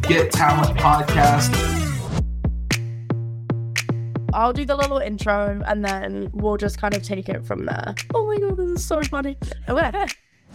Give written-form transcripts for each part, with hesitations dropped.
Get Talent podcast. I'll do the little intro and then we'll just kind of take it from there. Oh my God, this is so funny. Okay.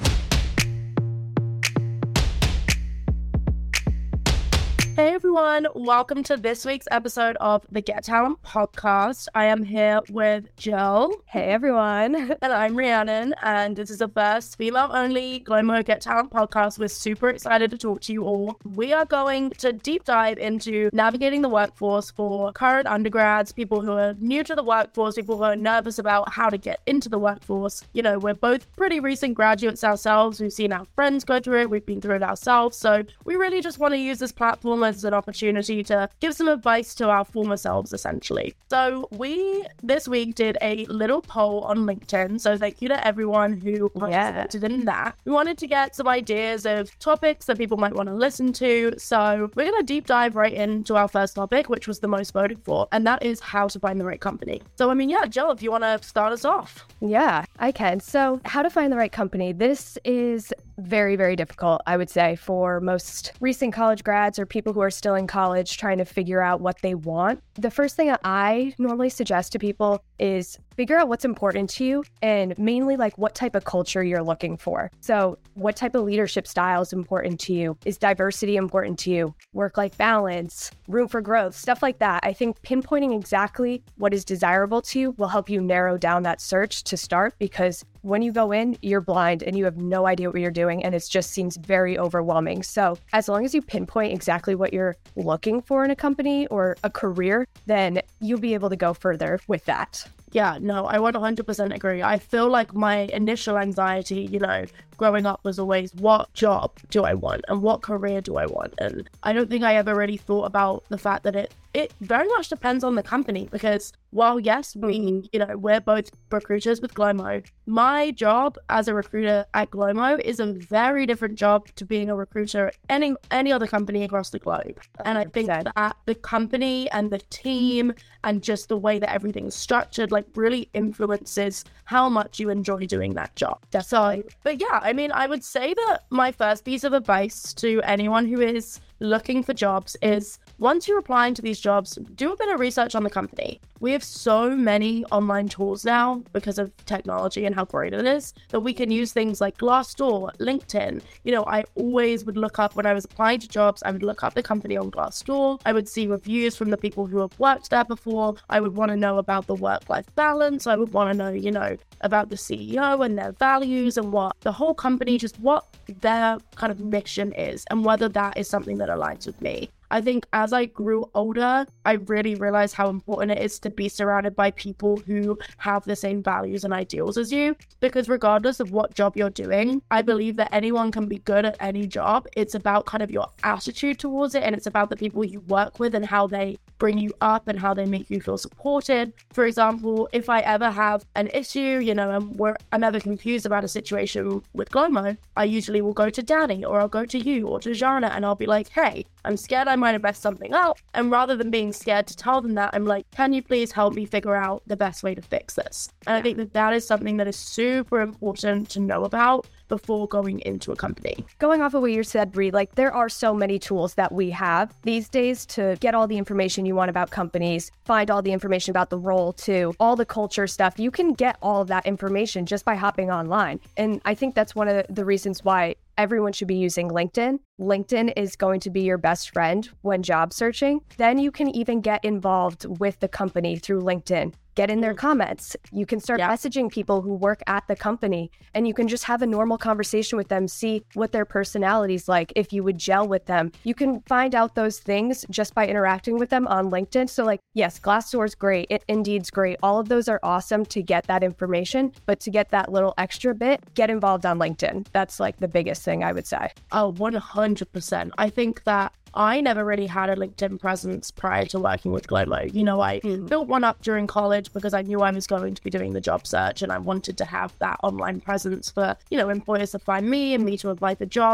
Hey everyone, welcome to this week's episode of the Get Talent podcast. I am here with Jill. Hey everyone. And I'm Rhiannon, and this is the first female-only Glomo Get Talent podcast. We're super excited to talk to you all. We are going to deep dive into navigating the workforce for current undergrads, people who are new to the workforce, people who are nervous about how to get into the workforce. You know, we're both pretty recent graduates ourselves. We've seen our friends go through it. We've been through it ourselves. So we really just want to use this platform as an opportunity to give some advice to our former selves, essentially. So we, this week, did a little poll on LinkedIn. So thank you to everyone who participated in that. We wanted to get some ideas of topics that people might want to listen to. So we're going to deep dive right into our first topic, which was the most voted for, and that is how to find the right company. So, I mean, yeah, Jill, if you want to start us off. Yeah, I can. So how to find the right company. This is very, very difficult, I would say, for most recent college grads or people who are still in college trying to figure out what they want. The first thing I normally suggest to people is figure out what's important to you and mainly like what type of culture you're looking for. So what type of leadership style is important to you? Is diversity important to you? Work-life balance, room for growth, stuff like that. I think pinpointing exactly what is desirable to you will help you narrow down that search to start, because when you go in, you're blind and you have no idea what you're doing, and it just seems very overwhelming. So as long as you pinpoint exactly what you're looking for in a company or a career, then you'll be able to go further with that. Yeah, no, I 100% agree. I feel like my initial anxiety, you know, growing up was always, what job do I want and what career do I want? And I don't think I ever really thought about the fact that it very much depends on the company, because while yes, we're both recruiters with Glomo, my job as a recruiter at Glomo is a very different job to being a recruiter at any other company across the globe. 100%. And I think that the company and the team and just the way that everything's structured, like, really influences how much you enjoy doing that job. So, but yeah, I mean, I would say that my first piece of advice to anyone who is looking for jobs is, once you're applying to these jobs, do a bit of research on the company. We have so many online tools now because of technology and how great it is that we can use things like Glassdoor, LinkedIn. You know, I always would look up, when I was applying to jobs, I would look up the company on Glassdoor. I would see reviews from the people who have worked there before. I would want to know about the work-life balance. I would want to know, you know, about the CEO and their values and what the whole company, just what their kind of mission is and whether that is something that aligns with me. I think as I grew older, I really realized how important it is to be surrounded by people who have the same values and ideals as you, because regardless of what job you're doing, I believe that anyone can be good at any job. It's about kind of your attitude towards it, and it's about the people you work with and how they bring you up and how they make you feel supported. For example, if I ever have an issue, you know, I'm ever confused about a situation with Glomo, I usually will go to Danny, or I'll go to you or to Jana, and I'll be like, hey, I'm scared I might have messed something up. And rather than being scared to tell them that, I'm like, can you please help me figure out the best way to fix this? And I think that that is something that is super important to know about before going into a company. Going off of what you said, Brie, like, there are so many tools that we have these days to get all the information you want about companies, find all the information about the role too, all the culture stuff. You can get all of that information just by hopping online. And I think that's one of the reasons why everyone should be using LinkedIn. LinkedIn is going to be your best friend when job searching. Then you can even get involved with the company through LinkedIn. Get in their comments. You can start messaging people who work at the company, and you can just have a normal conversation with them, see what their personality's like, if you would gel with them. You can find out those things just by interacting with them on LinkedIn. So like, yes, Glassdoor's great, Indeed's great. All of those are awesome to get that information, but to get that little extra bit, get involved on LinkedIn. That's like the biggest thing I would say. Oh, 100%. I think that I never really had a LinkedIn presence prior to working with Glomo. You know, I built one up during college because I knew I was going to be doing the job search, and I wanted to have that online presence for, you know, employers to find me and me to apply for jobs.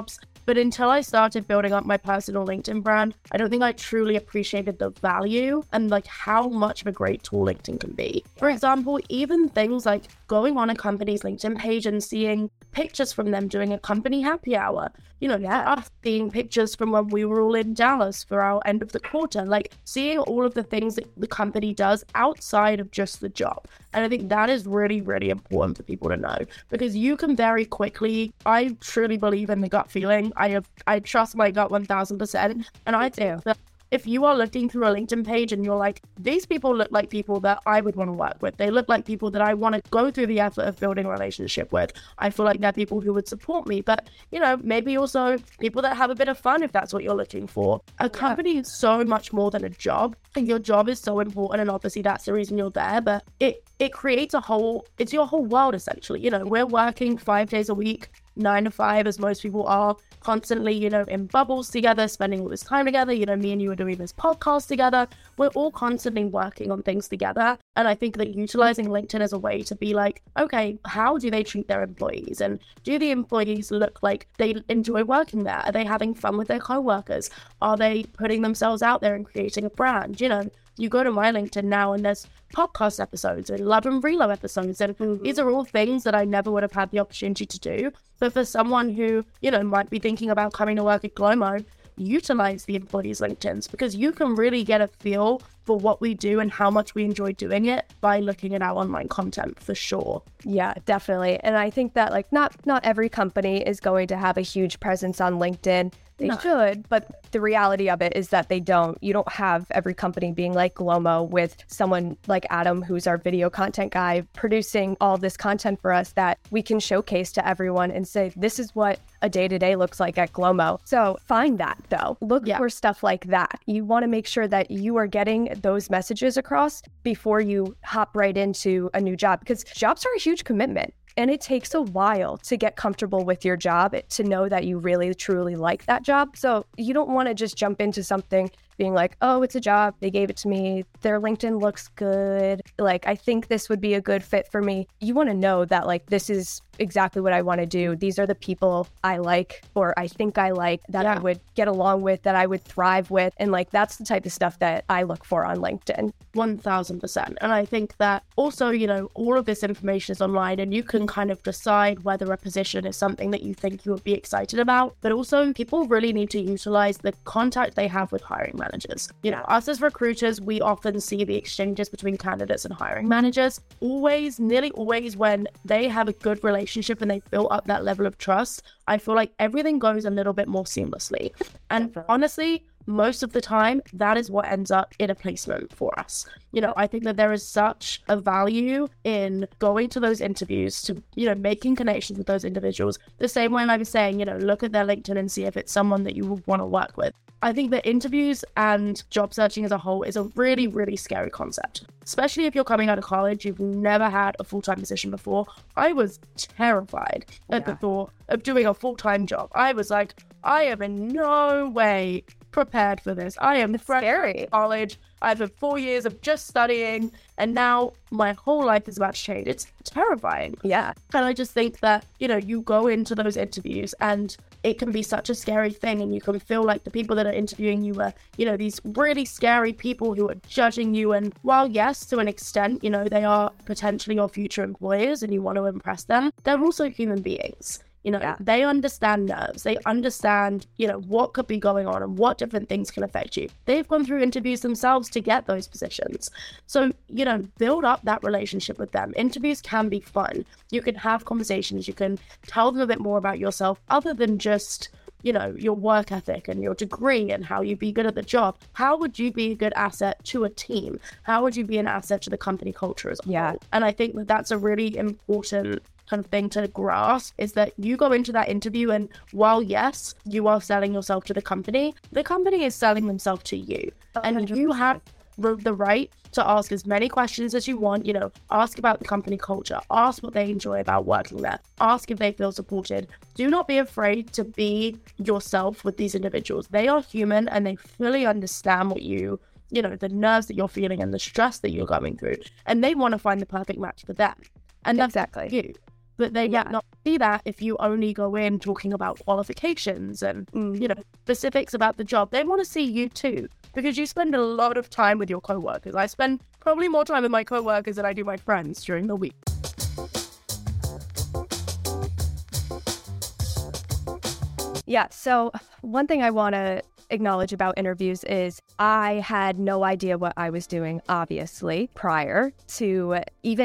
But until I started building up my personal LinkedIn brand, I don't think I truly appreciated the value and like how much of a great tool LinkedIn can be. For example, even things like going on a company's LinkedIn page and seeing pictures from them doing a company happy hour, us seeing pictures from when we were all in Dallas for our end of the quarter, like seeing all of the things that the company does outside of just the job. And I think that is really, really important for people to know, because you can very quickly, I truly believe in the gut feeling. I trust my gut 1000%. And I think that if you are looking through a LinkedIn page and you're like, these people look like people that I would want to work with. They look like people that I want to go through the effort of building a relationship with. I feel like they're people who would support me, but maybe also people that have a bit of fun if that's what you're looking for. A company is so much more than a job, and your job is so important, and obviously that's the reason you're there, but it creates it's your whole world essentially. We're working 5 days a week, 9 to 5, as most people are, constantly, in bubbles together, spending all this time together. Me and you are doing this podcast together. We're all constantly working on things together. And I think that utilizing LinkedIn as a way to be like, okay, how do they treat their employees? And do the employees look like they enjoy working there? Are they having fun with their coworkers? Are they putting themselves out there and creating a brand? You go to my LinkedIn now and there's podcast episodes and Love and Reload episodes. And these are all things that I never would have had the opportunity to do. But for someone who, might be thinking about coming to work at Glomo, utilize the employees' LinkedIns, because you can really get a feel for what we do and how much we enjoy doing it by looking at our online content, for sure. Yeah, definitely. And I think that not every company is going to have a huge presence on LinkedIn. They should, but the reality of it is that they don't. You don't have every company being like Glomo with someone like Adam, who's our video content guy, producing all this content for us that we can showcase to everyone and say, this is what a day-to-day looks like at Glomo. So find that though. Look for stuff like that. You want to make sure that you are getting those messages across before you hop right into a new job, because jobs are a huge commitment. And it takes a while to get comfortable with your job, to know that you really, truly like that job. So you don't want to just jump into something being like, oh, it's a job. They gave it to me. Their LinkedIn looks good. I think this would be a good fit for me. You want to know that this is exactly what I want to do. These are the people I like, or I think I like, that I would get along with, that I would thrive with. And that's the type of stuff that I look for on LinkedIn. 1000%. And I think that also, all of this information is online and you can kind of decide whether a position is something that you think you would be excited about. But also people really need to utilize the contact they have with hiring managers. Us as recruiters, we often see the exchanges between candidates and hiring managers. Nearly always when they have a good relationship and they've built up that level of trust, I feel like everything goes a little bit more seamlessly. And honestly, most of the time, that is what ends up in a placement for us. I think that there is such a value in going to those interviews, to, making connections with those individuals. The same way I was saying, look at their LinkedIn and see if it's someone that you would want to work with. I think that interviews and job searching as a whole is a really, really scary concept, especially if you're coming out of college, you've never had a full-time position before. I was terrified at the thought of doing a full-time job. I was like, I am in no way prepared for this. I am fresh out of college. I've had 4 years of just studying, and now my whole life is about to change. It's terrifying. Yeah. And I just think that, you go into those interviews and it can be such a scary thing, and you can feel like the people that are interviewing you are, these really scary people who are judging you. And while yes, to an extent, they are potentially your future employers and you want to impress them, they're also human beings. They understand nerves. They understand, what could be going on and what different things can affect you. They've gone through interviews themselves to get those positions. So, build up that relationship with them. Interviews can be fun. You can have conversations. You can tell them a bit more about yourself other than just, your work ethic and your degree and how you'd be good at the job. How would you be a good asset to a team? How would you be an asset to the company culture as a whole? And I think that that's a really important kind of thing to grasp, is that you go into that interview and while yes, you are selling yourself to the company is selling themselves to you. 100%. And you have the right to ask as many questions as you want. Ask about the company culture, ask what they enjoy about working there, ask if they feel supported. Do not be afraid to be yourself with these individuals. They are human and they fully understand what the nerves that you're feeling and the stress that you're going through, and they want to find the perfect match for them. And that's exactly you. But they might not see that if you only go in talking about qualifications and, specifics about the job. They want to see you too, because you spend a lot of time with your coworkers. I spend probably more time with my coworkers than I do my friends during the week. Yeah, so one thing I want to acknowledge about interviews is I had no idea what I was doing, obviously, prior to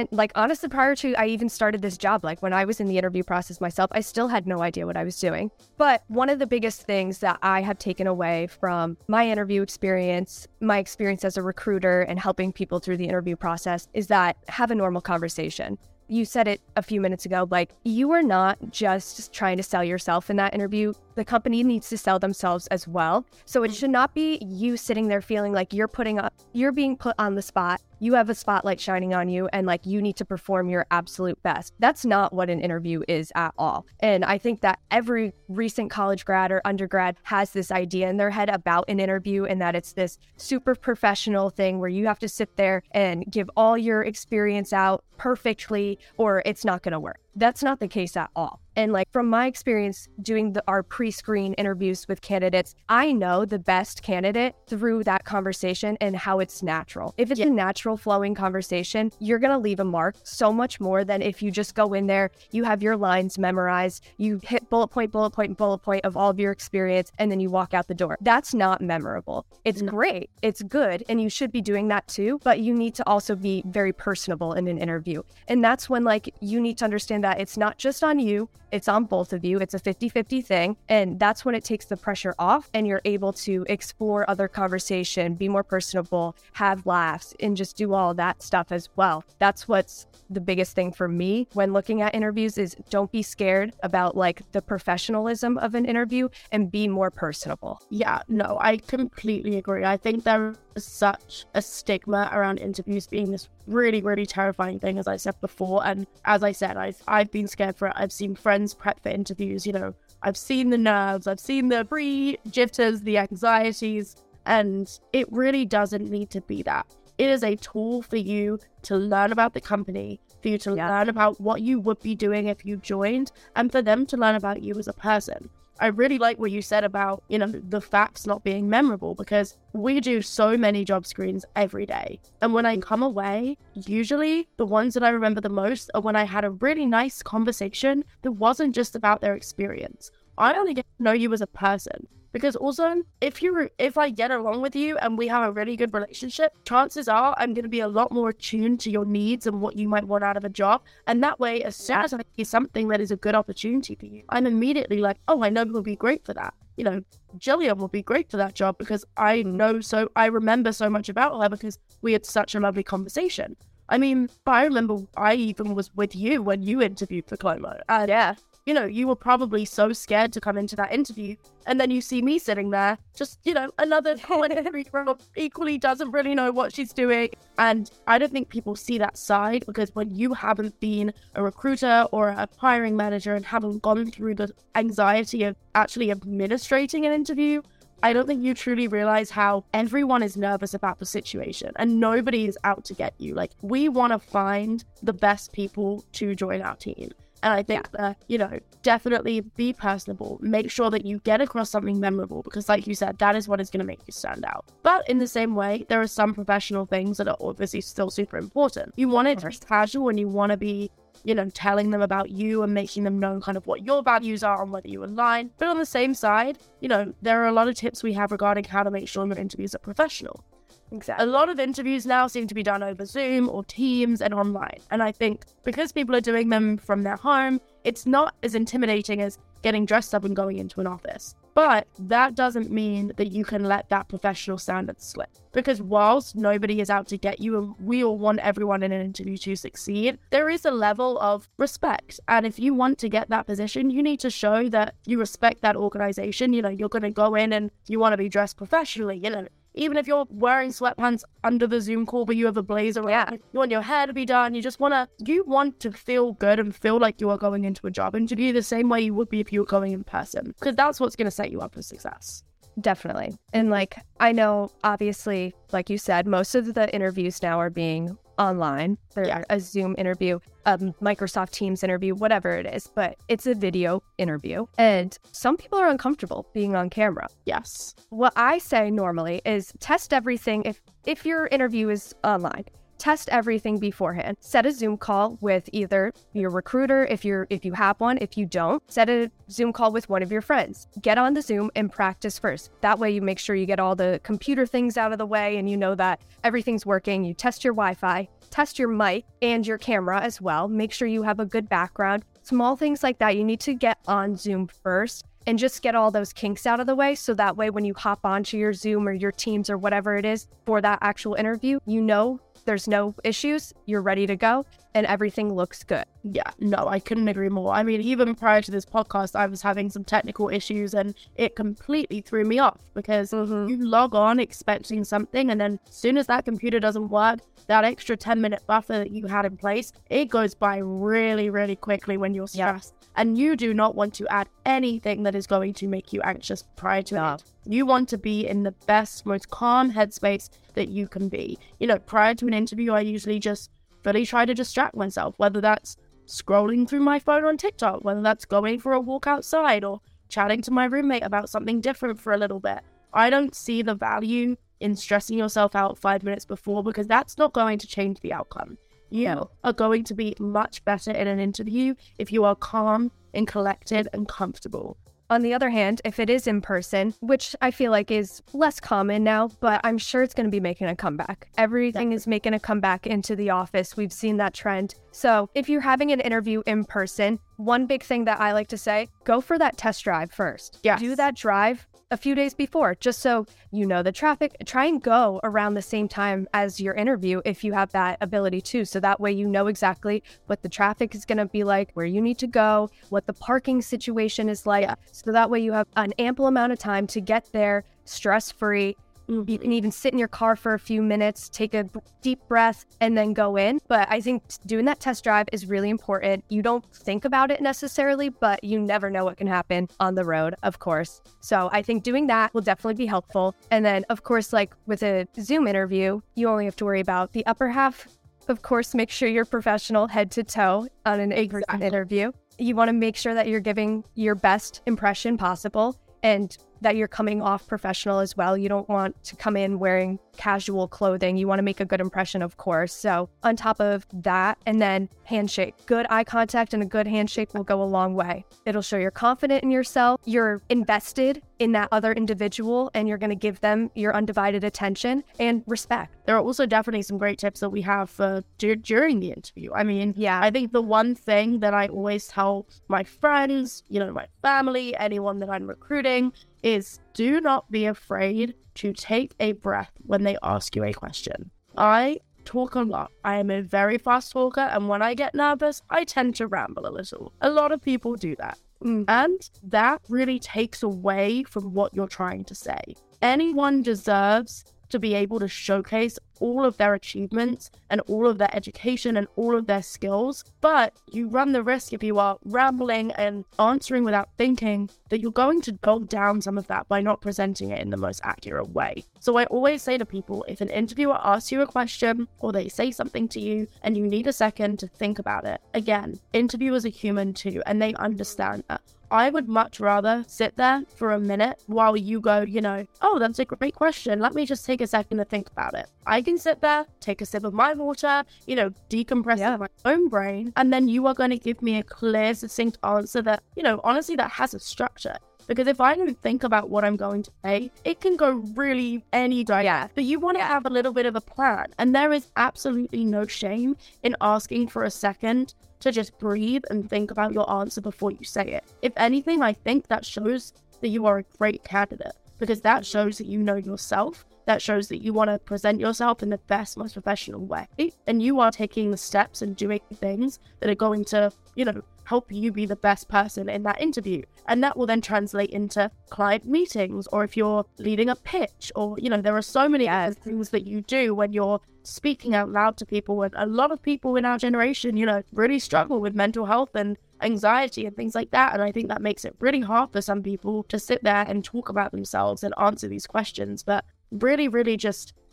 I even started this job. Like when I was in the interview process myself, I still had no idea what I was doing. But one of the biggest things that I have taken away from my interview experience, my experience as a recruiter and helping people through the interview process is that have a normal conversation. You said it a few minutes ago, like you are not just trying to sell yourself in that interview. The company needs to sell themselves as well. So it should not be you sitting there feeling like you're being put on the spot. You have a spotlight shining on you and like you need to perform your absolute best. That's not what an interview is at all. And I think that every recent college grad or undergrad has this idea in their head about an interview and that it's this super professional thing where you have to sit there and give all your experience out perfectly or it's not going to work. That's not the case at all. And like from my experience doing our pre-screen interviews with candidates, I know the best candidate through that conversation and how it's natural. If it's a natural flowing conversation, you're going to leave a mark so much more than if you just go in there, you have your lines memorized, you hit bullet point of all of your experience, and then you walk out the door. That's not memorable. It's great. It's good. And you should be doing that too, but you need to also be very personable in an interview. And that's when like you need to understand that it's not just on you, it's on both of you. It's a 50-50 thing. And that's when it takes the pressure off and you're able to explore other conversation, be more personable, have laughs, and just do all that stuff as well. That's what's the biggest thing for me when looking at interviews is don't be scared about like the professionalism of an interview and be more personable. Yeah, no, I completely agree. I think there is such a stigma around interviews being this really, really terrifying thing, as I said before. And as I said, I've been scared for it. I've seen friends prep for interviews, I've seen the nerves, I've seen the jitters, the anxieties, and it really doesn't need to be that. It is a tool for you to learn about the company, for you to learn about what you would be doing if you joined, and for them to learn about you as a person. I really like what you said about, the facts not being memorable, because we do so many job screens every day. And when I come away, usually the ones that I remember the most are when I had a really nice conversation that wasn't just about their experience. I only get to know you as a person. Because also, if I get along with you and we have a really good relationship, chances are I'm going to be a lot more attuned to your needs and what you might want out of a job. And that way, as soon as I see something that is a good opportunity for you, I'm immediately like, oh, I know who will be great for that. Jillian will be great for that job because I remember so much about her because we had such a lovely conversation. I mean, I remember I even was with you when you interviewed for Clomo. And you were probably so scared to come into that interview. And then you see me sitting there, just, another 23-year-old equally doesn't really know what she's doing. And I don't think people see that side, because when you haven't been a recruiter or a hiring manager and haven't gone through the anxiety of actually administrating an interview, I don't think you truly realize how everyone is nervous about the situation and nobody is out to get you. Like, we want to find the best people to join our team. And I think that, definitely be personable. Make sure that you get across something memorable because, like you said, that is what is going to make you stand out. But in the same way, there are some professional things that are obviously still super important. You want it to be casual and you want to be, telling them about you and making them know kind of what your values are and whether you align. But on the same side, there are a lot of tips we have regarding how to make sure your interviews are professional. Exactly. A lot of interviews now seem to be done over Zoom or Teams and online. And I think because people are doing them from their home, it's not as intimidating as getting dressed up and going into an office. But that doesn't mean that you can let that professional standard slip. Because whilst nobody is out to get you and we all want everyone in an interview to succeed, there is a level of respect. And if you want to get that position, you need to show that you respect that organization. You're going to go in and you want to be dressed professionally, Even if you're wearing sweatpants under the Zoom call, but you have a blazer, you want your hair to be done, you want to feel good and feel like you are going into a job interview the same way you would be if you were going in person, because that's what's going to set you up for success. Definitely. And I know, obviously, like you said, most of the interviews now are being online. They're a Zoom interview, a Microsoft Teams interview, whatever it is, but it's a video interview. And some people are uncomfortable being on camera. Yes. What I say normally is test everything. If your interview is online, test everything beforehand. Set a Zoom call with either your recruiter, if you have one. If you don't, set a Zoom call with one of your friends. Get on the Zoom and practice first. That way you make sure you get all the computer things out of the way and you know that everything's working. You test your Wi-Fi, test your mic and your camera as well. Make sure you have a good background. Small things like that. You need to get on Zoom first and just get all those kinks out of the way. So that way, when you hop onto your Zoom or your Teams or whatever it is for that actual interview, you know there's no issues, you're ready to go, and everything looks good. Yeah, no, I couldn't agree more. I mean, even prior to this podcast, I was having some technical issues and it completely threw me off because you log on expecting something and then as soon as that computer doesn't work, that extra 10-minute buffer that you had in place, it goes by really, really quickly when you're stressed. And you do not want to add anything that is going to make you anxious prior to it. You want to be in the best, most calm headspace that you can be. You know, prior to an interview, I usually just really try to distract myself, whether that's scrolling through my phone on TikTok, whether that's going for a walk outside or chatting to my roommate about something different for a little bit. I don't see the value in stressing yourself out 5 minutes before because that's not going to change the outcome. You are going to be much better in an interview if you are calm and collected and comfortable. On the other hand, if it is in person, which I feel like is less common now, but I'm sure it's going to be making a comeback. Everything is making a comeback into the office. We've seen that trend. So if you're having an interview in person, one big thing that I like to say, go for that test drive first. Yes. Do that drive a few days before, just so you know the traffic. Try and go around the same time as your interview if you have that ability to. So that way you know exactly what the traffic is going to be like, where you need to go, what the parking situation is like. So that way you have an ample amount of time to get there stress-free. You can even sit in your car for a few minutes, take a deep breath, and then go in. But I think doing that test drive is really important. You don't think about it necessarily, but you never know what can happen on the road, of course. So I think doing that will definitely be helpful. And then, of course, like with a Zoom interview, you only have to worry about the upper half. Of course, make sure you're professional head to toe on an in-person interview. You want to make sure that you're giving your best impression possible and that you're coming off professional as well. You don't want to come in wearing casual clothing. You want to make a good impression, of course. So on top of that, and then handshake. Good eye contact and a good handshake will go a long way. It'll show you're confident in yourself, you're invested in that other individual, and you're going to give them your undivided attention and respect. There are also definitely some great tips that we have for during the interview. I mean, I think the one thing that I always tell my friends, you know, my family, anyone that I'm recruiting, is do not be afraid to take a breath when they ask you a question. I talk a lot. I am a very fast talker, and when I get nervous, I tend to ramble a little. A lot of people do that. And that really takes away from what you're trying to say. Anyone deserves to be able to showcase all of their achievements and all of their education and all of their skills, but you run the risk if you are rambling and answering without thinking that you're going to bog down some of that by not presenting it in the most accurate way. So I always say to people, if an interviewer asks you a question or they say something to you and you need a second to think about it, again, interviewers are human too, and they understand that. I would much rather sit there for a minute while you go, you know, oh, that's a great question. Let me just take a second to think about it. I can sit there, take a sip of my water, you know, decompress in my own brain, and then you are going to give me a clear, succinct answer that, you know, honestly, that has a structure. Because if I don't think about what I'm going to say, it can go really any direction. But you want to have a little bit of a plan. And there is absolutely no shame in asking for a second to just breathe and think about your answer before you say it. If anything, I think that shows that you are a great candidate, because that shows that you know yourself. That shows that you want to present yourself in the best, most professional way. And you are taking the steps and doing things that are going to, you know, help you be the best person in that interview. And that will then translate into client meetings, or if you're leading a pitch, or, you know, there are so many things that you do when you're speaking out loud to people. And a lot of people in our generation, you know, really struggle with mental health and anxiety and things like that. And I think that makes it really hard for some people to sit there and talk about themselves and answer these questions. But really, really just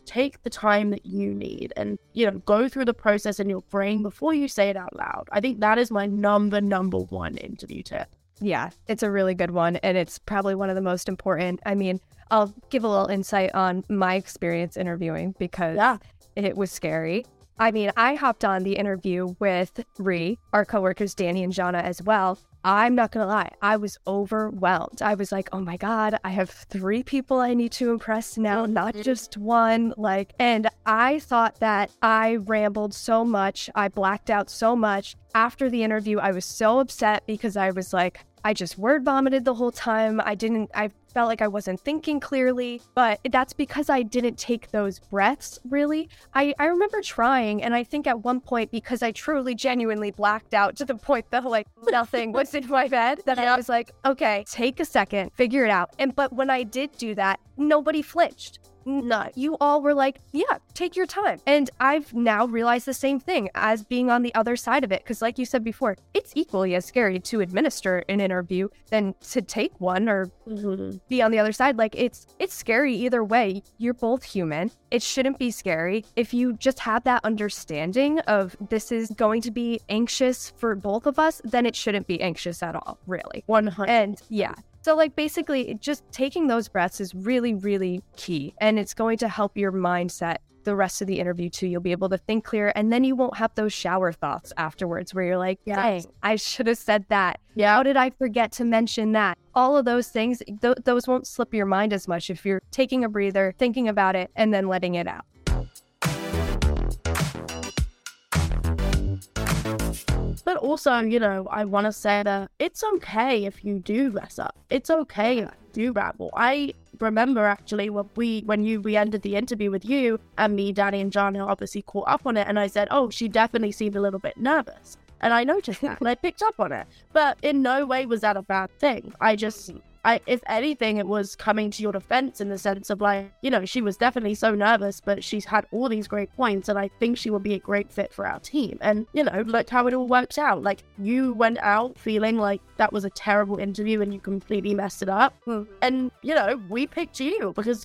take the time that you need and, go through the process in your brain before you say it out loud. I think that is my number one interview tip. Yeah, it's a really good one. And it's probably one of the most important. I mean, I'll give a little insight on my experience interviewing because it was scary. I mean, I hopped on the interview with our coworkers, Danny and Jana as well. I'm not going to lie. I was overwhelmed. I was like, oh my God, I have 3 people I need to impress now, not just one. And I thought that I rambled so much. I blacked out so much. After the interview, I was so upset because I was like, I just word vomited the whole time. I felt like I wasn't thinking clearly, but that's because I didn't take those breaths, really. I remember trying, and I think at one point, because I truly, genuinely blacked out to the point that nothing was in my head, that I was like, okay, take a second, figure it out. But when I did do that, nobody flinched. No, you all were like, yeah, take your time. And I've now realized the same thing as being on the other side of it. Because like you said before, it's equally as scary to administer an interview than to take one or be on the other side. It's scary either way. You're both human. It shouldn't be scary. If you just have that understanding of this is going to be anxious for both of us, then it shouldn't be anxious at all, really. 100%. And yeah. So basically just taking those breaths is really, really key. And it's going to help your mindset the rest of the interview too. You'll be able to think clear, and then you won't have those shower thoughts afterwards where you're like, dang, I should have said that. Yeah. How did I forget to mention that? All of those things, those won't slip your mind as much if you're taking a breather, thinking about it, and then letting it out. But also, I want to say that it's okay if you do mess up. It's okay if you do ramble. I remember actually when we ended the interview with you, and me, Danny, and Jana obviously caught up on it, and I said, oh, she definitely seemed a little bit nervous. And I noticed that, and I picked up on it. But in no way was that a bad thing. If anything, it was coming to your defense in the sense of she was definitely so nervous, but she's had all these great points, and I think she will be a great fit for our team. And, look how it all worked out. You went out feeling like that was a terrible interview and you completely messed it up. And, we picked you because,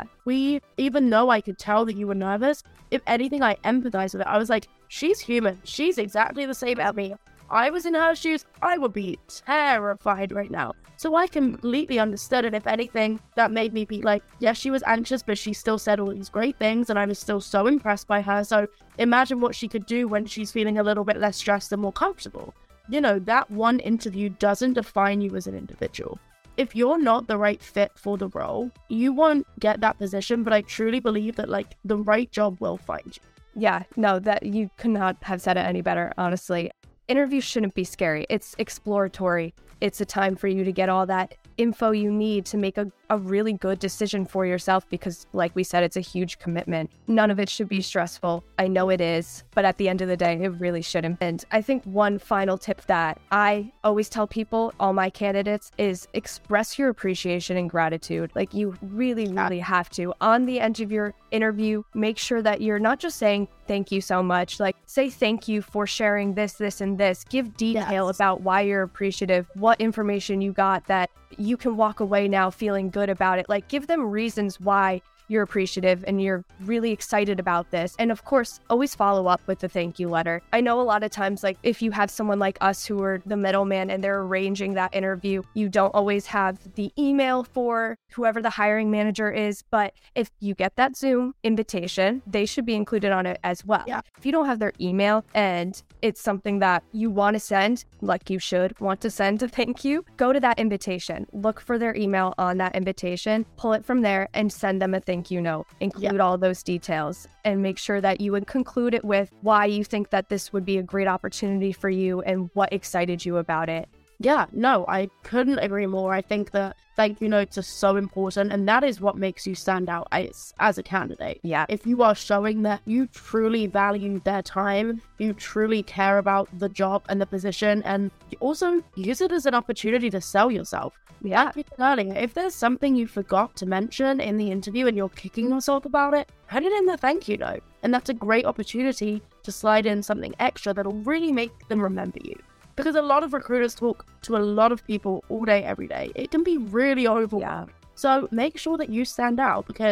even though I could tell that you were nervous, if anything, I empathized with it. I was like, she's human. She's exactly the same as me. I was in her shoes, I would be terrified right now. So I completely understood, and if anything, that made me be like, yes, she was anxious, but she still said all these great things, and I was still so impressed by her. So imagine what she could do when she's feeling a little bit less stressed and more comfortable. That one interview doesn't define you as an individual. If you're not the right fit for the role, you won't get that position, but I truly believe that the right job will find you. Yeah, no, that you could not have said it any better, honestly. Interviews shouldn't be scary. It's exploratory. It's a time for you to get all that info you need to make a really good decision for yourself because, like we said, it's a huge commitment. None of it should be stressful. I know it is, but at the end of the day, it really shouldn't. And I think one final tip that I always tell people, all my candidates, is express your appreciation and gratitude. You really, really have to. On the end of your interview, make sure that you're not just saying, thank you so much. Say thank you for sharing this, this, and this. Give detail about why you're appreciative, what information you got that you can walk away now feeling good about it. Give them reasons why you're appreciative and you're really excited about this. And of course, always follow up with a thank you letter. I know a lot of times, if you have someone like us who are the middleman and they're arranging that interview, you don't always have the email for whoever the hiring manager is. But if you get that Zoom invitation, they should be included on it as well. Yeah. If you don't have their email and it's something that you want to send, you should want to send a thank you, go to that invitation, look for their email on that invitation, pull it from there and send them a thank you note. Include all those details and make sure that you would conclude it with why you think that this would be a great opportunity for you and what excited you about it. Yeah, no, I couldn't agree more. I think that thank you notes are so important, and that is what makes you stand out as a candidate. Yeah. If you are showing that you truly value their time, you truly care about the job and the position, and you also use it as an opportunity to sell yourself. Yeah. Like earlier, if there's something you forgot to mention in the interview and you're kicking yourself about it, put it in the thank you note. And that's a great opportunity to slide in something extra that'll really make them remember you. Because a lot of recruiters talk to a lot of people all day, every day. It can be really overwhelming. Yeah. So make sure that you stand out because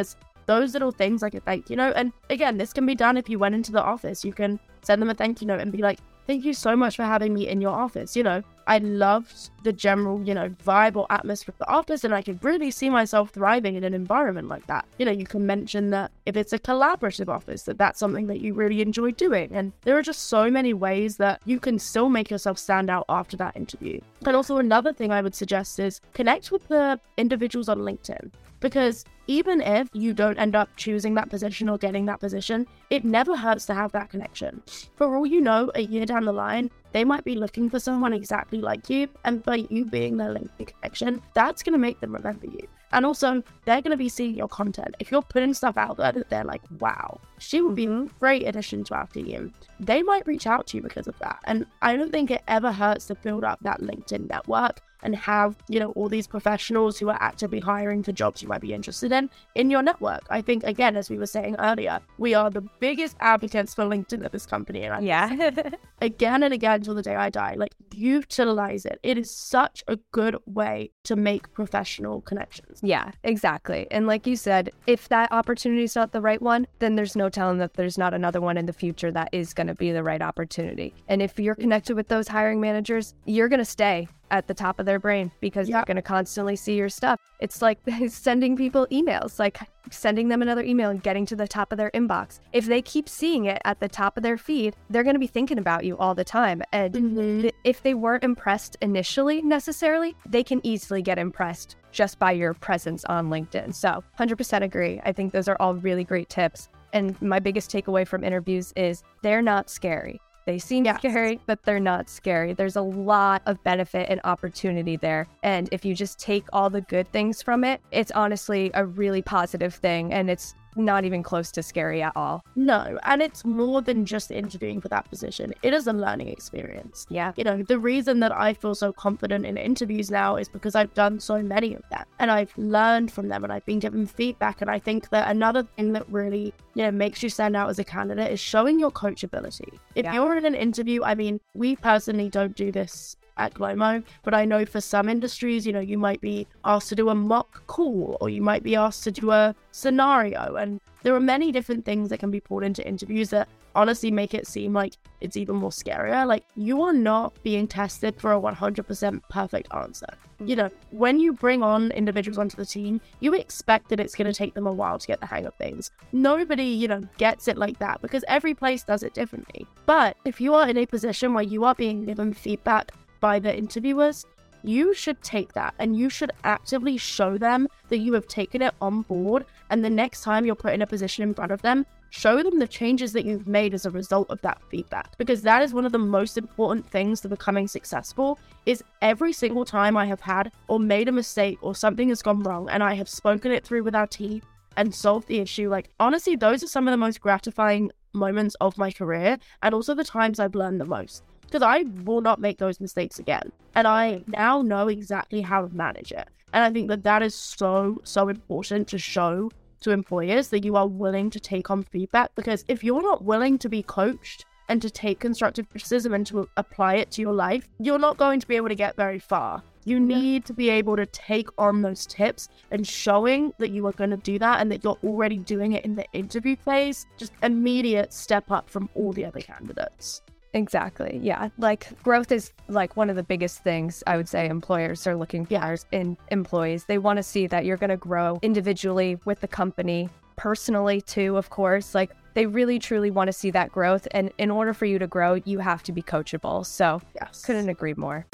those little things like a thank you note. And again, this can be done if you went into the office. You can send them a thank you note and be like, thank you so much for having me in your office. I loved the general, vibe or atmosphere of the office, and I could really see myself thriving in an environment like that. You can mention that if it's a collaborative office, that's something that you really enjoy doing. And there are just so many ways that you can still make yourself stand out after that interview. And also another thing I would suggest is connect with the individuals on LinkedIn. Because even if you don't end up choosing that position or getting that position, it never hurts to have that connection. For all you know, a year down the line, they might be looking for someone exactly like you, and by you being their LinkedIn connection, that's going to make them remember you. And also, they're going to be seeing your content. If you're putting stuff out there that they're like, wow, she would be a great addition to our team, they might reach out to you because of that. And I don't think it ever hurts to build up that LinkedIn network and have, all these professionals who are actively hiring for jobs you might be interested in your network. I think, again, as we were saying earlier, we are the biggest advocates for LinkedIn at this company. And again and again till the day I die, utilize it. It is such a good way to make professional connections. Yeah, exactly. And like you said, if that opportunity is not the right one, then there's no telling that there's not another one in the future that is going to be the right opportunity. And if you're connected with those hiring managers, you're going to stay at the top of their brain because you're going to constantly see your stuff. It's like sending people emails, like sending them another email and getting to the top of their inbox. If they keep seeing it at the top of their feed, they're going to be thinking about you all the time. And if they weren't impressed initially necessarily, they can easily get impressed just by your presence on LinkedIn. So 100% agree. I think those are all really great tips. And my biggest takeaway from interviews is they're not scary. They seem scary, but they're not scary. There's a lot of benefit and opportunity there. And if you just take all the good things from it, it's honestly a really positive thing. And it's not even close to scary at all. No, and it's more than just interviewing for that position. It is a learning experience. Yeah. The reason that I feel so confident in interviews now is because I've done so many of them and I've learned from them and I've been given feedback. And I think that another thing that really, makes you stand out as a candidate is showing your coachability. If you're in an interview, we personally don't do this at Glomo, but I know for some industries, you might be asked to do a mock call or you might be asked to do a scenario, and there are many different things that can be pulled into interviews that honestly make it seem like it's even more scarier. Like, you are not being tested for a 100% perfect answer. When you bring on individuals onto the team, you expect that it's going to take them a while to get the hang of things. Nobody, gets it like that because every place does it differently. But if you are in a position where you are being given feedback by the interviewers, you should take that and you should actively show them that you have taken it on board. And the next time you're put in a position in front of them, show them the changes that you've made as a result of that feedback. Because that is one of the most important things to becoming successful, is every single time I have had or made a mistake or something has gone wrong and I have spoken it through with our team and solved the issue. Honestly, those are some of the most gratifying moments of my career and also the times I've learned the most. Because I will not make those mistakes again. And I now know exactly how to manage it. And I think that is so, so important to show to employers that you are willing to take on feedback. Because if you're not willing to be coached and to take constructive criticism and to apply it to your life, you're not going to be able to get very far. You need to be able to take on those tips, and showing that you are going to do that and that you're already doing it in the interview phase, just immediate step up from all the other candidates. Exactly. Yeah. Growth is one of the biggest things I would say employers are looking for in employees. They want to see that you're going to grow individually with the company, personally too, of course. They really truly want to see that growth. And in order for you to grow, you have to be coachable. So couldn't agree more.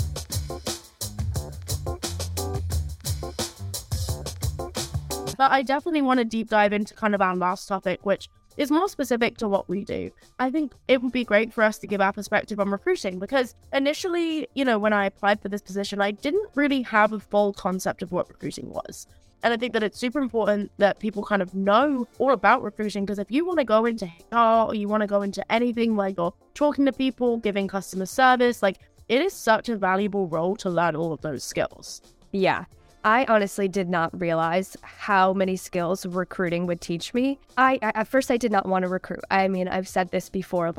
But I definitely want to deep dive into kind of our last topic, which is more specific to what we do. I think it would be great for us to give our perspective on recruiting, because initially, when I applied for this position, I didn't really have a full concept of what recruiting was. And I think that it's super important that people kind of know all about recruiting, because if you want to go into HR or you want to go into anything where you're talking to people, giving customer service, it is such a valuable role to learn all of those skills. Yeah. I honestly did not realize how many skills recruiting would teach me. At first I did not want to recruit. I've said this before,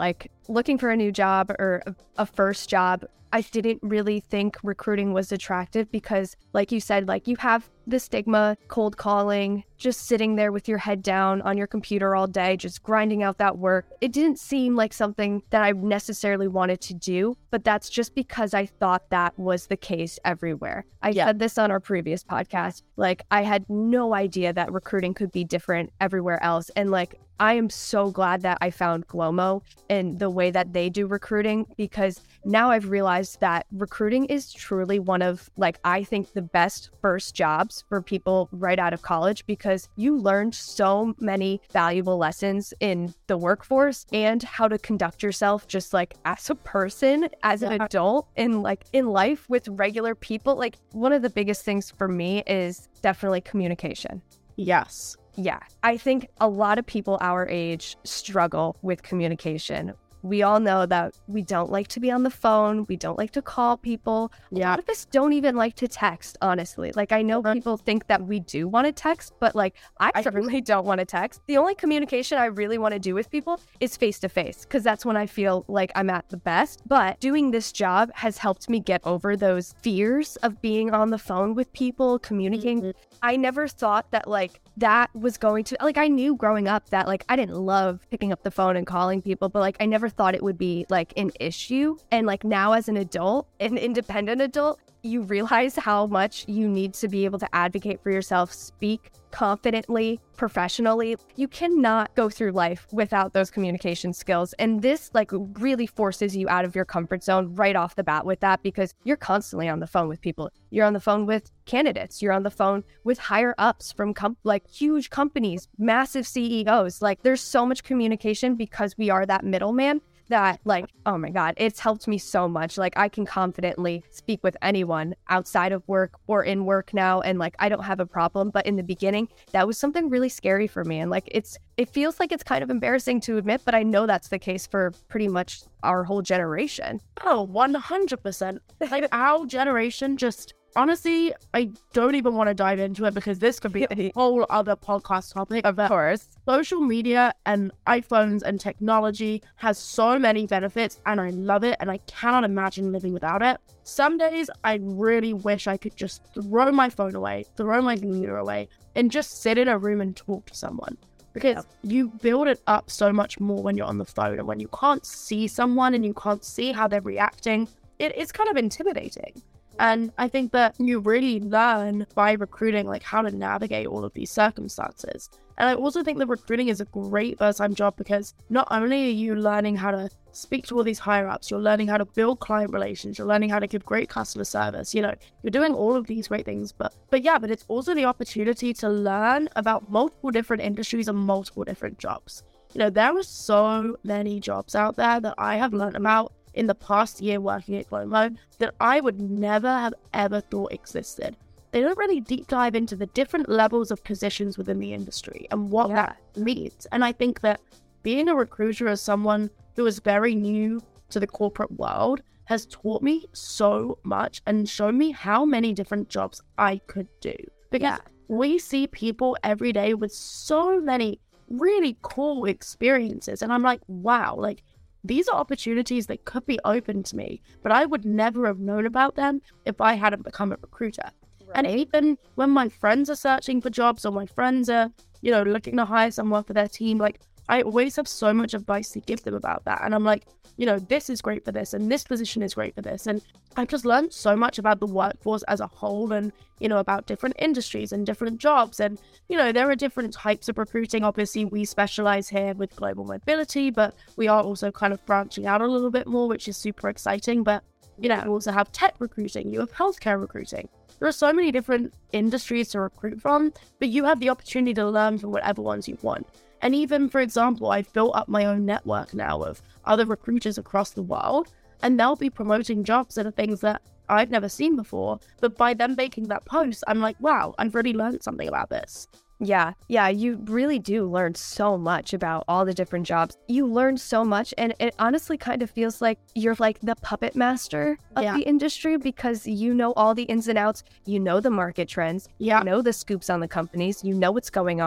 looking for a new job or a first job, I didn't really think recruiting was attractive because, like you said, like you have the stigma, cold calling, just sitting there with your head down on your computer all day, just grinding out that work. It didn't seem like something that I necessarily wanted to do, but that's just because I thought that was the case everywhere. I said this on our previous podcast. Like, I had no idea that recruiting could be different everywhere else. And like, I am so glad that I found Glomo and the way that they do recruiting, because now I've realized that recruiting is truly one of, like, I think the best first jobs for people right out of college, because you learn so many valuable lessons in the workforce and how to conduct yourself just like as a person, as an adult, and like in life with regular people. Like, one of the biggest things for me is definitely communication. Yes. Yeah, I think a lot of people our age struggle with communication. We all know that we don't like to be on the phone. We don't like to call people. A lot of us don't even like to text, honestly. Like, I know people think that we do want to text, but like, I certainly don't want to text. The only communication I really want to do with people is face-to-face, because that's when I feel like I'm at the best. But doing this job has helped me get over those fears of being on the phone with people, communicating. Mm-hmm. I never thought that like that was going to, like, I knew growing up that like I didn't love picking up the phone and calling people, but like I never thought it would be like an issue. And like now as an adult, an independent adult, you realize how much you need to be able to advocate for yourself, speak confidently, professionally. You cannot go through life without those communication skills. And this like really forces you out of your comfort zone right off the bat with that, because you're constantly on the phone with people. You're on the phone with candidates. You're on the phone with higher ups from like huge companies, massive CEOs. Like, there's so much communication because we are that middleman that, like, oh my God, it's helped me so much. Like, I can confidently speak with anyone outside of work or in work now, and like I don't have a problem. But in the beginning, that was something really scary for me, and like it feels like it's kind of embarrassing to admit, but I know that's the case for pretty much our whole generation. Oh, 100%. Like, our generation just, honestly, I don't even want to dive into it because this could be a whole other podcast topic. Of course, social media and iPhones and technology has so many benefits, and I love it, and I cannot imagine living without it. Some days I really wish I could just throw my phone away, throw my computer away, and just sit in a room and talk to someone. Because you build it up so much more when you're on the phone, and when you can't see someone and you can't see how they're reacting, it's kind of intimidating. And I think that you really learn by recruiting, like, how to navigate all of these circumstances. And I also think that recruiting is a great first-time job because not only are you learning how to speak to all these higher-ups, you're learning how to build client relations, you're learning how to give great customer service, you know, you're doing all of these great things. But it's also the opportunity to learn about multiple different industries and multiple different jobs. You know, there are so many jobs out there that I have learned about in the past year working at Glomo that I would never have ever thought existed. They don't really deep dive into the different levels of positions within the industry and what that means. And I think that being a recruiter as someone who is very new to the corporate world has taught me so much and shown me how many different jobs I could do. Because we see people every day with so many really cool experiences. And I'm like, wow, like, these are opportunities that could be open to me, but I would never have known about them if I hadn't become a recruiter. Right. And even when my friends are searching for jobs, or my friends are, you know, looking to hire someone for their team, like, I always have so much advice to give them about that. And I'm like, you know, this is great for this, and this position is great for this. And I've just learned so much about the workforce as a whole, and, you know, about different industries and different jobs. And, you know, there are different types of recruiting. Obviously, we specialize here with global mobility, but we are also kind of branching out a little bit more, which is super exciting. But, you know, you also have tech recruiting, you have healthcare recruiting. There are so many different industries to recruit from, but you have the opportunity to learn from whatever ones you want. And even, for example, I've built up my own network now of other recruiters across the world, and they'll be promoting jobs that are things that I've never seen before. But by them making that post, I'm like, wow, I've really learned something about this. Yeah, you really do learn so much about all the different jobs. You learn so much, and it honestly kind of feels like you're like the puppet master of the industry, because you know all the ins and outs, you know the market trends, you know the scoops on the companies, you know what's going on.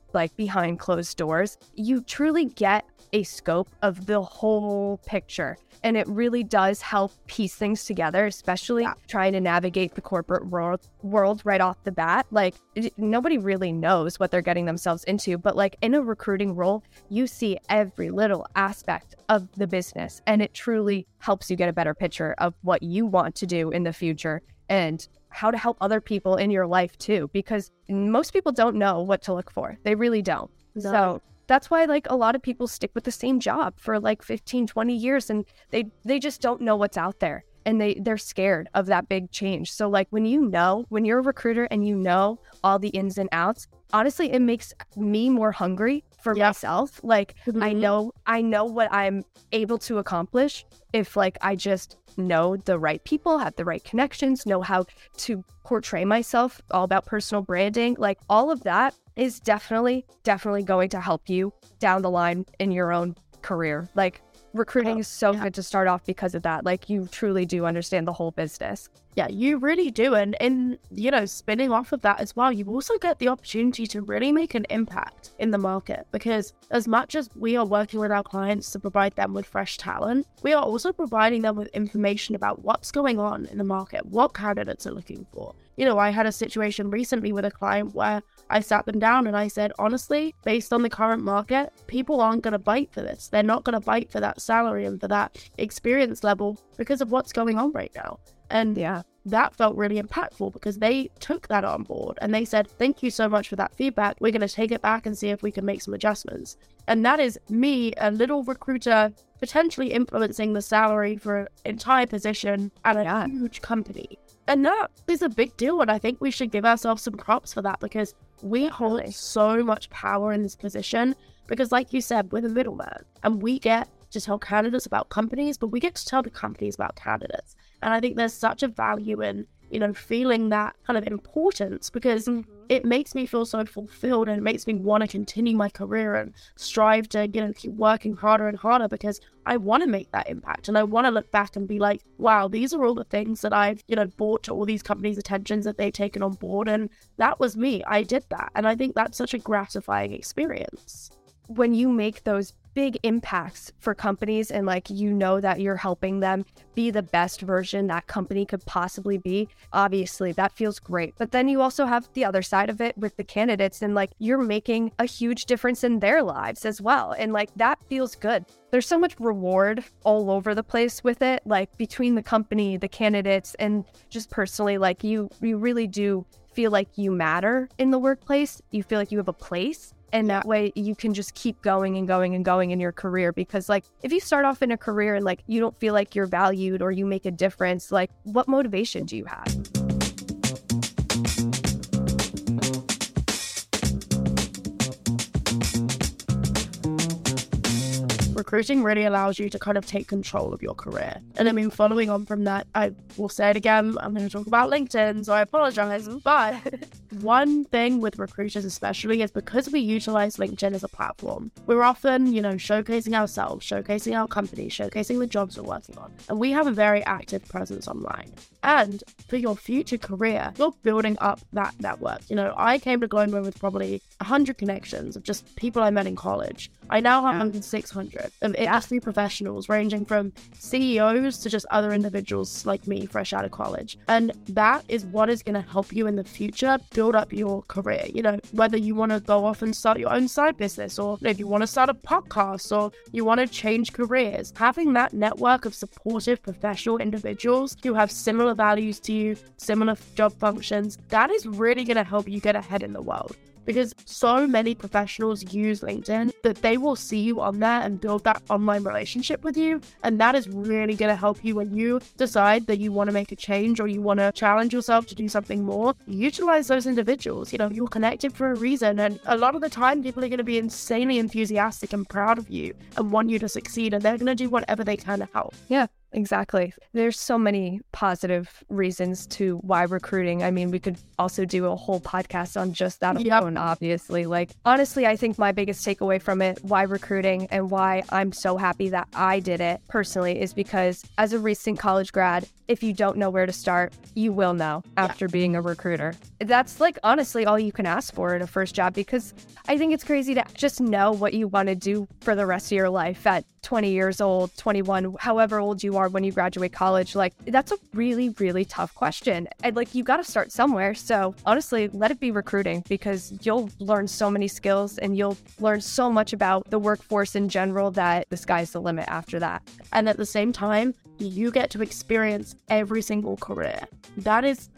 like behind closed doors, you truly get a scope of the whole picture. And it really does help piece things together, especially trying to navigate the corporate world right off the bat. Like nobody really knows what they're getting themselves into, but like in a recruiting role, you see every little aspect of the business, and it truly helps you get a better picture of what you want to do in the future and how to help other people in your life too, because most people don't know what to look for. They really don't. No. So that's why like a lot of people stick with the same job for like 15, 20 years and they just don't know what's out there, and they're scared of that big change. So like when you're a recruiter and you know all the ins and outs, honestly, it makes me more hungry for myself. Like I know what I'm able to accomplish if like I just know the right people, have the right connections, know how to portray myself, all about personal branding. Like all of that is definitely going to help you down the line in your own career. Like recruiting is so good to start off because of that. Like you truly do understand the whole business. Yeah, you really do. And you know, spinning off of that as well, you also get the opportunity to really make an impact in the market, because as much as we are working with our clients to provide them with fresh talent, we are also providing them with information about what's going on in the market, what candidates are looking for. You know, I had a situation recently with a client where I sat them down and I said, honestly, based on the current market, people aren't going to bite for this. They're not going to bite for that salary and for that experience level because of what's going on right now. And that felt really impactful because they took that on board and they said, thank you so much for that feedback. We're going to take it back and see if we can make some adjustments. And that is me, a little recruiter, potentially influencing the salary for an entire position at a huge company. And that is a big deal. And I think we should give ourselves some props for that, because we hold so much power in this position. Because like you said, we're the middleman and we get to tell candidates about companies, but we get to tell the companies about candidates. And I think there's such a value in, you know, feeling that kind of importance, because it makes me feel so fulfilled and it makes me want to continue my career and strive to, you know, keep working harder and harder, because I want to make that impact. And I want to look back and be like, wow, these are all the things that I've, you know, brought to all these companies' attentions that they've taken on board. And that was me. I did that. And I think that's such a gratifying experience. When you make those big impacts for companies and like you know that you're helping them be the best version that company could possibly be, obviously that feels great. But then you also have the other side of it with the candidates, and like you're making a huge difference in their lives as well, and like that feels good. There's so much reward all over the place with it, like between the company, the candidates, and just personally, like you really do feel like you matter in the workplace. You feel like you have a place. And that way you can just keep going and going and going in your career. Because like if you start off in a career and like you don't feel like you're valued or you make a difference, like what motivation do you have? Recruiting really allows you to kind of take control of your career. And I mean, following on from that, I will say it again, I'm going to talk about LinkedIn, so I apologize. But one thing with recruiters especially is because we utilize LinkedIn as a platform, we're often, you know, showcasing ourselves, showcasing our company, showcasing the jobs we're working on. And we have a very active presence online. And for your future career, you're building up that network. You know, I came to Glowmo with probably 100 connections of just people I met in college. I now have 600 of industry professionals ranging from CEOs to just other individuals like me fresh out of college. And that is what is going to help you in the future build up your career. You know, whether you want to go off and start your own side business, or if you want to start a podcast, or you want to change careers, having that network of supportive professional individuals who have similar values to you, similar job functions, that is really going to help you get ahead in the world. Because so many professionals use LinkedIn that they will see you on there and build that online relationship with you. And that is really going to help you when you decide that you want to make a change or you want to challenge yourself to do something more. Utilize those individuals. You know, you're connected for a reason. And a lot of the time, people are going to be insanely enthusiastic and proud of you and want you to succeed. And they're going to do whatever they can to help. Yeah. exactly. There's so many positive reasons to why recruiting. I mean, we could also do a whole podcast on just that alone, obviously. Like, honestly, I think my biggest takeaway from it, why recruiting and why I'm so happy that I did it personally, is because as a recent college grad, if you don't know where to start, you will know after being a recruiter. That's like honestly all you can ask for in a first job, because I think it's crazy to just know what you want to do for the rest of your life at 20 years old, 21, however old you are when you graduate college. Like, that's a really, really tough question. And like, you got to start somewhere. So honestly, let it be recruiting, because you'll learn so many skills and you'll learn so much about the workforce in general that the sky's the limit after that. And at the same time, you get to experience every single career. That is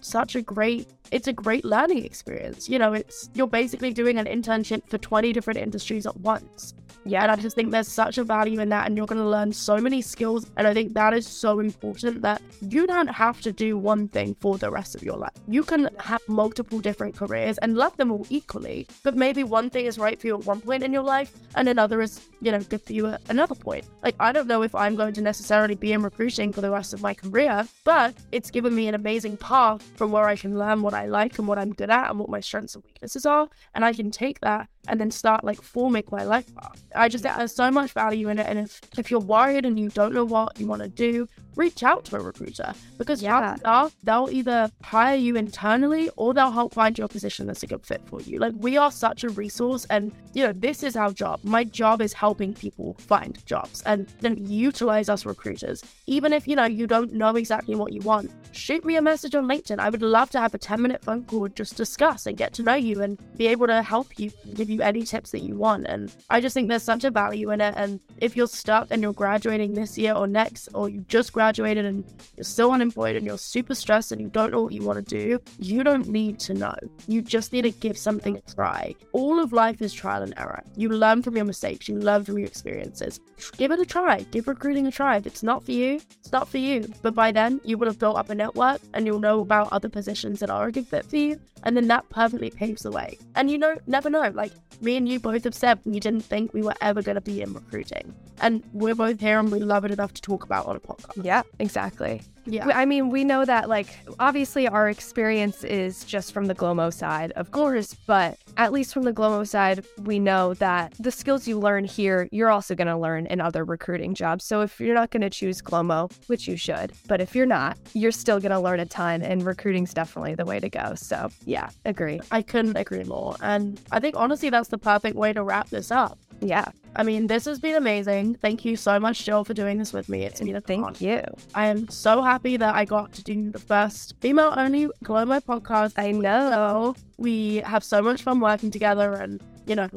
it's a great learning experience. You know, you're basically doing an internship for 20 different industries at once. Yeah, and I just think there's such a value in that, and you're going to learn so many skills. And I think that is so important, that you don't have to do one thing for the rest of your life. You can have multiple different careers and love them all equally, but maybe one thing is right for you at one point in your life and another is, you know, good for you at another point. Like, I don't know if I'm going to necessarily be in recruiting for the rest of my career, but it's given me an amazing path from where I can learn what I like and what I'm good at and what my strengths and weaknesses are, and I can take that and then start like forming my life path. There's so much value in it. And if you're worried and you don't know what you want to do, reach out to a recruiter, because they'll either hire you internally or they'll help find you a position that's a good fit for you. Like, we are such a resource, and you know, this is our job. My job is helping people find jobs, and then utilize us recruiters. Even if, you know, you don't know exactly what you want, shoot me a message on LinkedIn. I would love to have a 10-minute phone call and just discuss and get to know you and be able to help you, give you any tips that you want. And I just think there's such a value in it. And if you're stuck and you're graduating this year or next, or you just graduated and you're still unemployed and you're super stressed and you don't know what you want to do, you don't need to know. You just need to give something a try. All of life is trial and error. You learn from your mistakes. You learn from your experiences. Give it a try. Give recruiting a try. If it's not for you, it's not for you. But by then, you would have built up a network and you'll know about other positions that are a good fit for you. And then that perfectly paves the way. And you know, never know. Like, me and you both have said we didn't think we were ever going to be in recruiting. And we're both here and we love it enough to talk about on a podcast. Yeah, exactly. Yeah. I mean, we know that, like, obviously our experience is just from the Glomo side, of course, but at least from the Glomo side, we know that the skills you learn here, you're also going to learn in other recruiting jobs. So if you're not going to choose Glomo, which you should, but if you're not, you're still going to learn a ton, and recruiting's definitely the way to go. So yeah, agree. I couldn't agree more. And I think honestly, that's the perfect way to wrap this up. Yeah. I mean, this has been amazing. Thank you so much, Jill, for doing this with me. It's been a Thank you. I am so happy that I got to do the first female-only Glomo podcast. I know. We have so much fun working together, and, you know,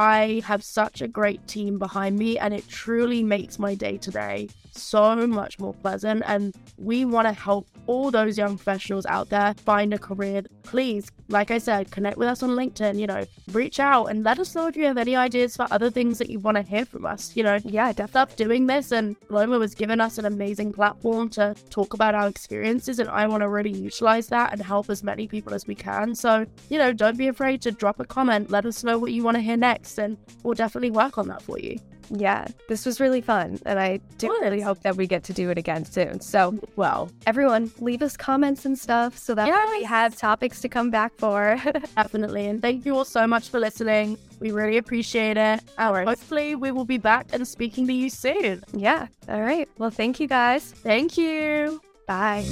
I have such a great team behind me, and it truly makes my day-to-day so much more pleasant. And we want to help all those young professionals out there find a career. Please, like I said, connect with us on LinkedIn, you know, reach out and let us know if you have any ideas for other things that you want to hear from us. You know, yeah, definitely. Stop doing this, and Glomo has given us an amazing platform to talk about our experiences, and I want to really utilize that and help as many people as we can. So, you know, don't be afraid to drop a comment. Let us know what you want to hear next, and we'll definitely work on that for you. Yeah, this was really fun, and I do really hope that we get to do it again soon. So, well, everyone, leave us comments and stuff so that we have topics to come back for. Definitely, and thank you all so much for listening. We really appreciate it. Hopefully, we will be back and speaking to you soon. Yeah, all right. Well, thank you, guys. Thank you. Bye.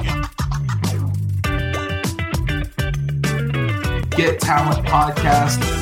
Get Talent Podcast